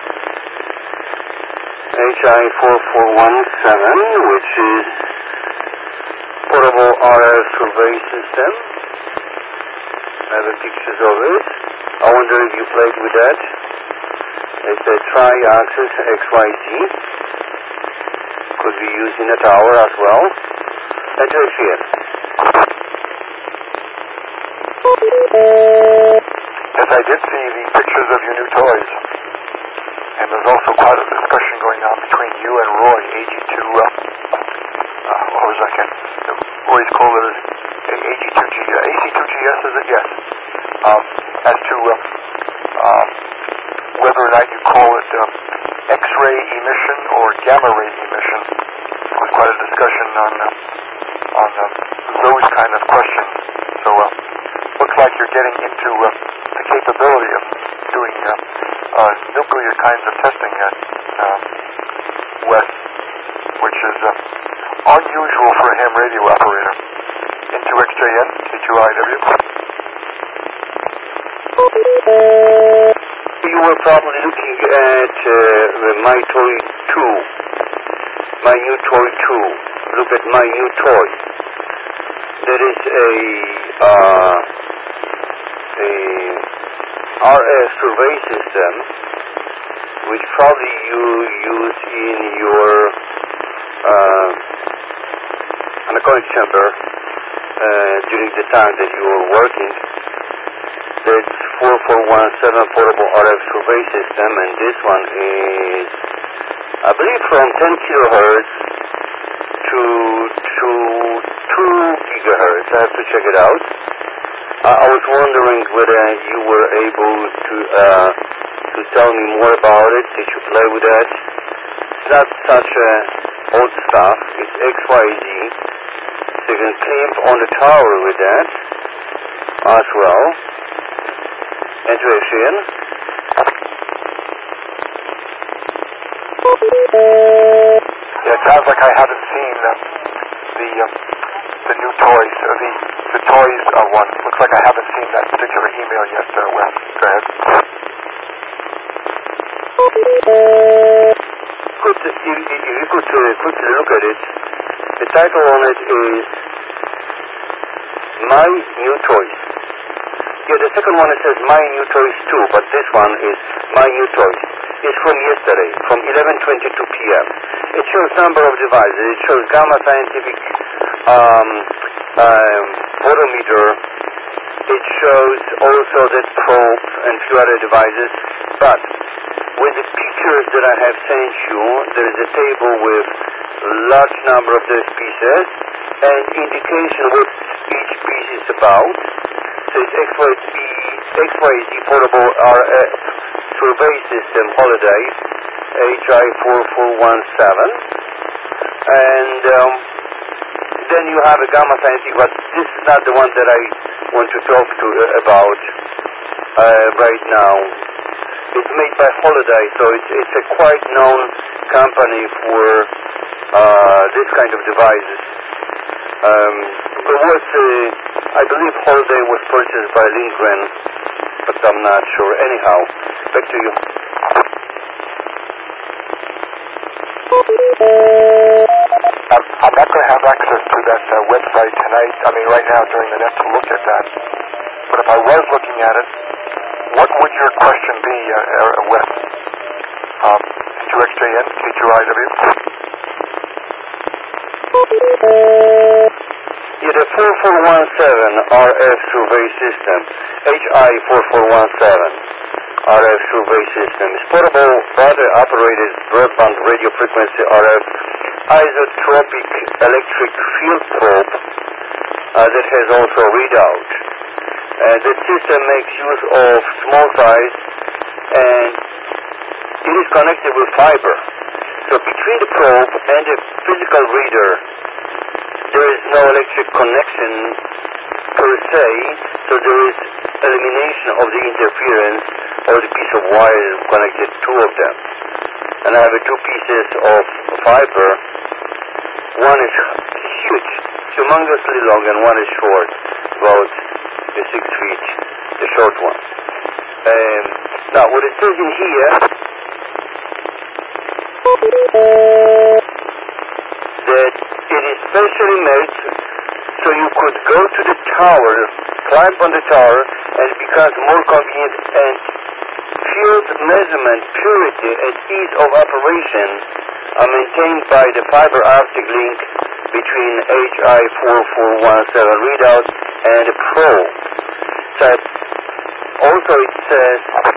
H I four four one seven, which is portable R F survey system. I have pictures of it. I wonder if you played with that. It's a tri-axis X Y Z. Could be used in a tower as well. That's right here. Yes, I did see the pictures of your new toys. And there's also quite a discussion going on between you and Roy, A G two, uh, uh, what was that? Roy's called it A G two G, uh, A C two G S, is it? Yes. Um, as to uh, uh, whether or not you call it um, X-ray emission or gamma ray emission. There was quite a discussion on uh, on uh, those kind of questions. So, uh, looks like you're getting into uh, the capability of doing uh, uh, nuclear kinds of testing at uh, West, which is uh, unusual for a ham radio operator. N two X J N, K two I W. You were probably looking at uh, the My Toy two. My new toy two. Look at my new toy. There is a uh, a R F survey system which probably you use in your uh, anechoic chamber uh, during the time that you are working. That's four four one seven portable R F survey system, and this one is, I believe, from ten kilohertz to to two gigahertz. I have to check it out. Uh, I was wondering whether you were able to uh, to tell me more about it. Did you play with that? It's not such uh, old stuff. It's X Y Z. So you can clamp on the tower with that as well. Intuition. Yeah, it sounds like I haven't seen uh, the um, the new toys, or the the toys uh, one. Looks like I haven't seen that particular email yet, uh, Wes. Go ahead. Good, if, if you could uh, quickly look at it, the title on it is My New Toys. Yeah, the second one it says My New Toys two, but this one is My New Toys. It's from yesterday, from eleven twenty-two p m It shows number of devices. It shows Gamma Scientific um, um, photometer. It shows also the probe and few other devices. But with the pictures that I have sent you, there is a table with large number of those pieces and indication what each piece is about. So it's X Y Z, X Y Z portable R F survey system holiday H I four four one seven, and um, then you have a Gamma Scientific, but this is not the one that I want to talk to uh, about uh, right now. It's made by Holiday, so it's, it's a quite known company for uh, this kind of devices. Um, it was, uh, I believe Holiday was purchased by Lindgren, but I'm not sure. Anyhow, back to you. I'm, I'm not going to have access to that uh, website tonight, I mean right now during the net to look at that. But if I was looking at it, what would your question be, uh, uh, Wes? Um, Q X J N, K two I W? Yeah, the four four one seven R F survey system, H I four four one seven R F survey system, is portable, battery-operated broadband radio frequency R F isotropic electric field probe uh, that has also readout. Uh, the system makes use of small size and it is connected with fiber. So between the probe and the physical reader, there is no electric connection per se, so there is elimination of the interference of the piece of wire that connected two of them. And I have two pieces of fiber. One is huge, humongously long, and one is short, about six feet, the short one. Um, now, what it says in here, that it is specially made so you could go to the tower, climb on the tower, and it becomes more convenient, and field measurement, purity, and ease of operation are maintained by the fiber optic link between H I four four one seven readout and the probe. So also it says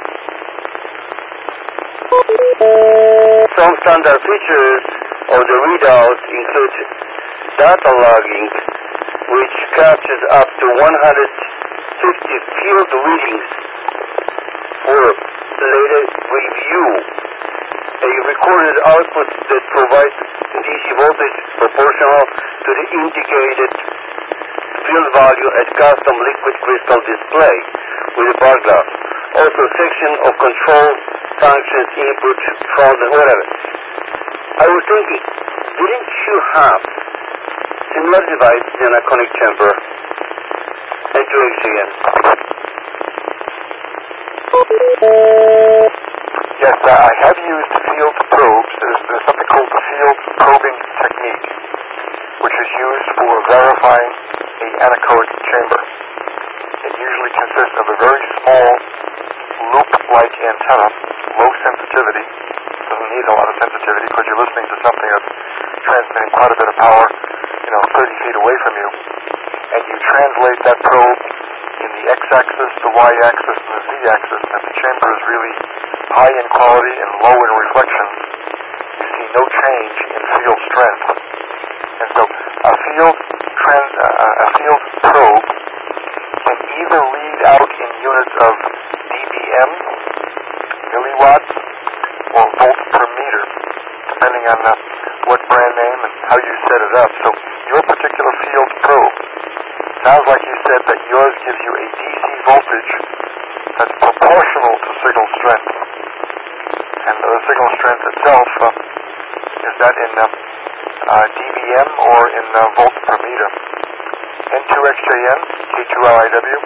some standard features of the readout include data logging, which captures up to one hundred fifty field readings for later review. A recorded output that provides D C voltage proportional to the indicated field value at custom liquid crystal display with a bar graph. Also section of control functions, input, front, and whatever. I was thinking, didn't you have similar device in a conic chamber and to X G N? Yes, uh, I have used field probes. There's, there's something called the field probing technique, which is used for verifying a anechoic chamber. It usually consists of a very small loop-like antenna, low sensitivity. Doesn't need a lot of sensitivity because you're listening to something that's transmitting quite a bit of power, you know, thirty feet away from you. And you translate that probe in the x-axis, the y-axis, and the z-axis, and the chamber is really high in quality and low in reflections. You see no change in field strength. And so a field trans, uh, a field probe can either read out in units of dBm, milliwatts, or volts per meter, depending on uh, what brand name and how you set it up. So your particular field probe, sounds like you said that yours gives you a D C voltage that's proportional to signal strength. And the signal strength itself, uh, is that in uh, uh, dBm or in uh, volts per meter? N two X J N, K two L I W.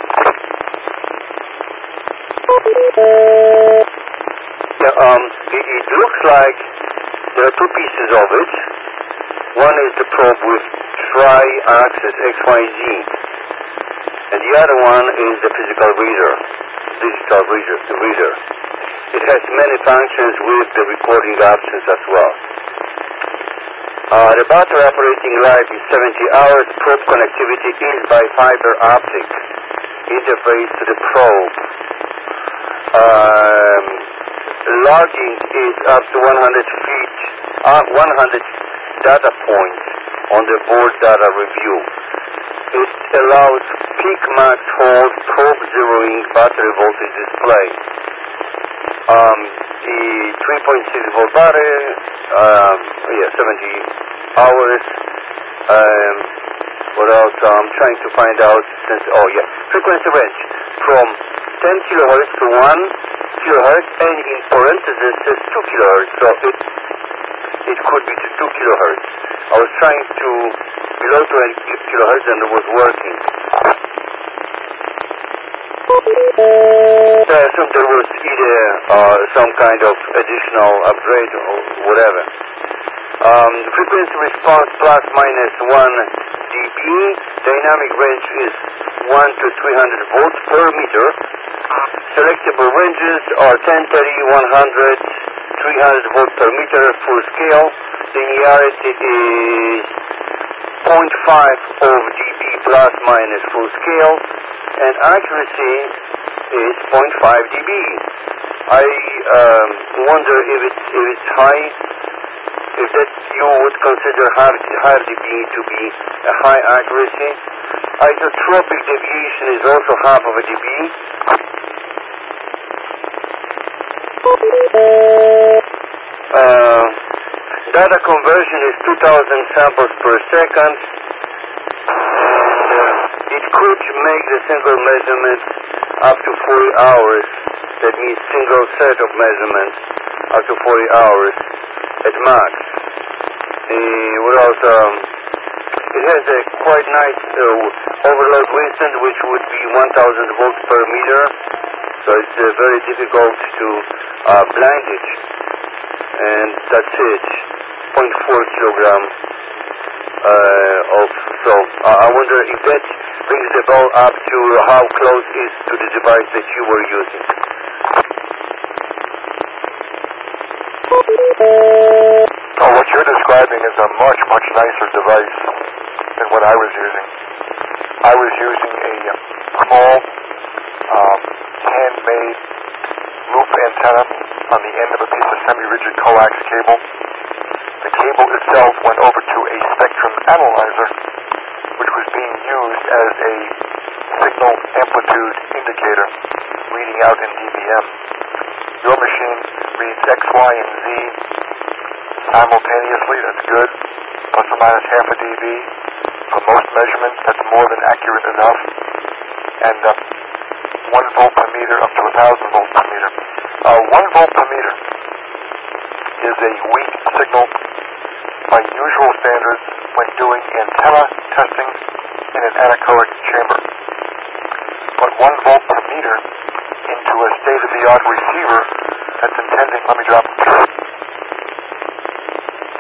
Yeah, um, it, it looks like there are two pieces of it. One is the probe with tri-axis X Y Z, and the other one is the physical reader, digital reader. The reader. It has many functions with the recording options as well. Uh, the battery operating life is seventy hours. Probe connectivity is by fiber optic interface to the probe. Um, logging is up to one hundred feet, uh, one hundred data points on the board data review. It allows peak max hold probe zeroing battery voltage display. Um, the three point six volt battery, um, yeah, seventy hours. Um, what else? I'm trying to find out. Since, oh yeah, frequency range from ten kilohertz to one kilohertz, and in parentheses says two kilohertz. So it it could be to two kilohertz. I was trying to below twenty kilohertz, and it was working. I assume there was either uh, some kind of additional upgrade or whatever. Um, frequency response plus minus one dB. Dynamic range is one to three hundred volts per meter. Selectable ranges are ten, thirty, one hundred, three hundred volts per meter full scale. Linearity is zero point five of dB plus minus full scale, and accuracy is zero point five dB. I um, wonder if it's if it's high, if that you would consider half half dB to be a high accuracy. Isotropic deviation is also half of a dB. Uh, data conversion is two thousand samples per second, and uh, it could make the single measurement up to forty hours. That means single set of measurements up to forty hours at max. Uh, what else? Um, it has a quite nice uh, overload resistance, which would be one thousand volts per meter. So it's uh, very difficult to uh, blind it. And that's it. zero point four kilogram uh, of. So uh, I wonder if that brings the ball up to how close is to the device that you were using. Oh, what you're describing is a much, much nicer device than what I was using. I was using a small, um, handmade loop antenna on the end of a piece of semi-rigid coax cable. The cable itself went over to a spectrum analyzer, which was being used as a signal amplitude indicator, reading out in dBm. Your machine reads X, Y, and Z simultaneously. That's good. Plus or minus half a dB. For most measurements, that's more than accurate enough. And uh, one volt per meter up to a thousand volts per meter. Uh, one volt per meter is a weak signal by usual standards when doing antenna testing in an anechoic chamber. But one volt per meter into a state-of-the-art receiver That's intending. Let me drop.